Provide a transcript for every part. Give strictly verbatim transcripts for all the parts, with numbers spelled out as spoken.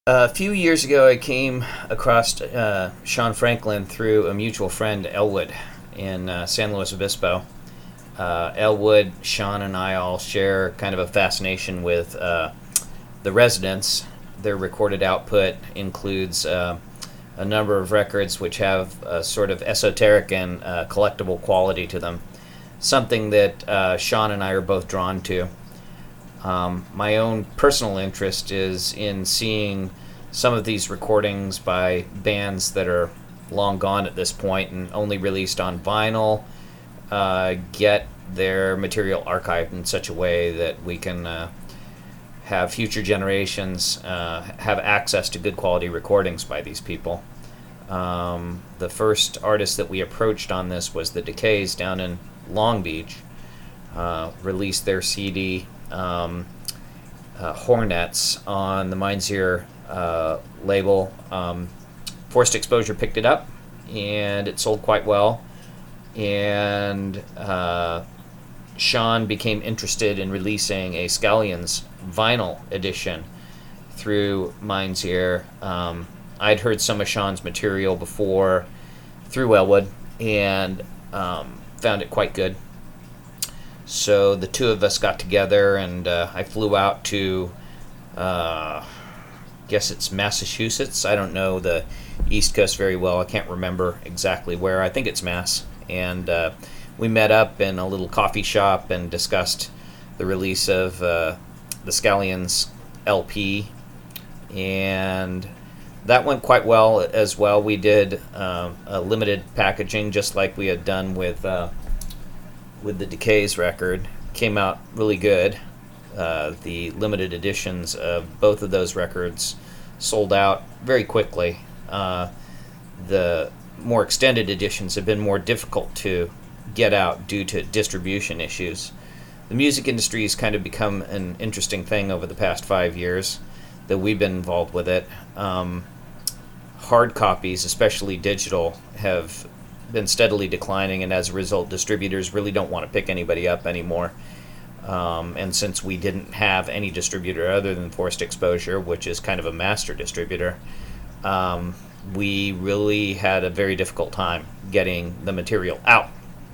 A few years ago, I came across uh, Sean Franklin through a mutual friend, Elwood, in uh, San Luis Obispo. Uh, Elwood, Sean, and I all share kind of a fascination with uh, the Residents. Their recorded output includes uh, a number of records which have a sort of esoteric and uh, collectible quality to them, something that uh, Sean and I are both drawn to. Um, my own personal interest is in seeing some of these recordings by bands that are long gone at this point and only released on vinyl, uh, get their material archived in such a way that we can uh, have future generations uh, have access to good quality recordings by these people. Um, the first artist that we approached on this was the Decays down in Long Beach. Uh, released their C D um, uh, Hornets on the Mindseer uh, label. Um, Forced Exposure picked it up, and it sold quite well. And uh, Sean became interested in releasing a Scallions vinyl edition through Mindseer. Um, I'd heard some of Sean's material before through Elwood, and um, found it quite good. So the two of us got together, and uh, I flew out to, uh, guess it's Massachusetts. I don't know the East Coast very well. I can't remember exactly where. I think it's Mass. And uh, we met up in a little coffee shop and discussed the release of uh, the Scallions L P. And that went quite well as well. We did uh, a limited packaging, just like we had done with... Uh, with the Decays record. Came out really good. Uh, the limited editions of both of those records sold out very quickly. Uh, the more extended editions have been more difficult to get out due to distribution issues. The music industry has kind of become an interesting thing over the past five years that we've been involved with it. Um, hard copies, especially digital, have been steadily declining, and as a result, distributors really don't want to pick anybody up anymore. Um, and since we didn't have any distributor other than Forced Exposure, which is kind of a master distributor, um, we really had a very difficult time getting the material out.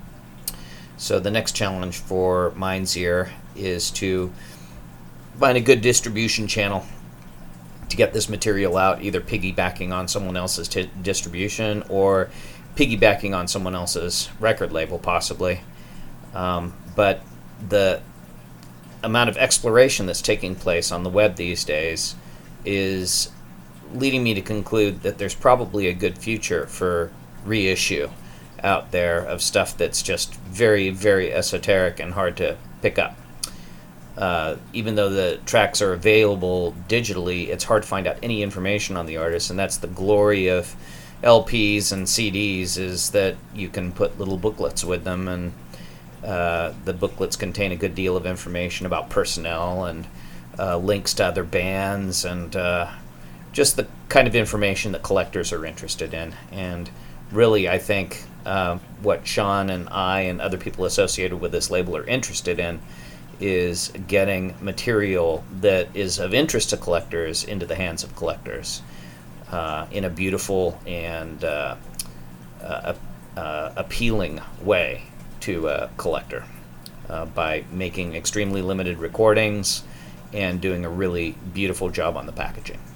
So the next challenge for Mindseer is to find a good distribution channel to get this material out, either piggybacking on someone else's t- distribution or piggybacking on someone else's record label, possibly. Um, but the amount of exploration that's taking place on the web these days is leading me to conclude that there's probably a good future for reissue out there of stuff that's just very, very esoteric and hard to pick up. Uh, even though the tracks are available digitally, it's hard to find out any information on the artist, and that's the glory of L Ps and C Ds, is that you can put little booklets with them, and uh, the booklets contain a good deal of information about personnel and uh, links to other bands, and uh, just the kind of information that collectors are interested in. And really, I think uh, what Sean and I and other people associated with this label are interested in is getting material that is of interest to collectors into the hands of collectors. Uh, in a beautiful and uh, uh, uh, appealing way to a collector uh, by making extremely limited recordings and doing a really beautiful job on the packaging.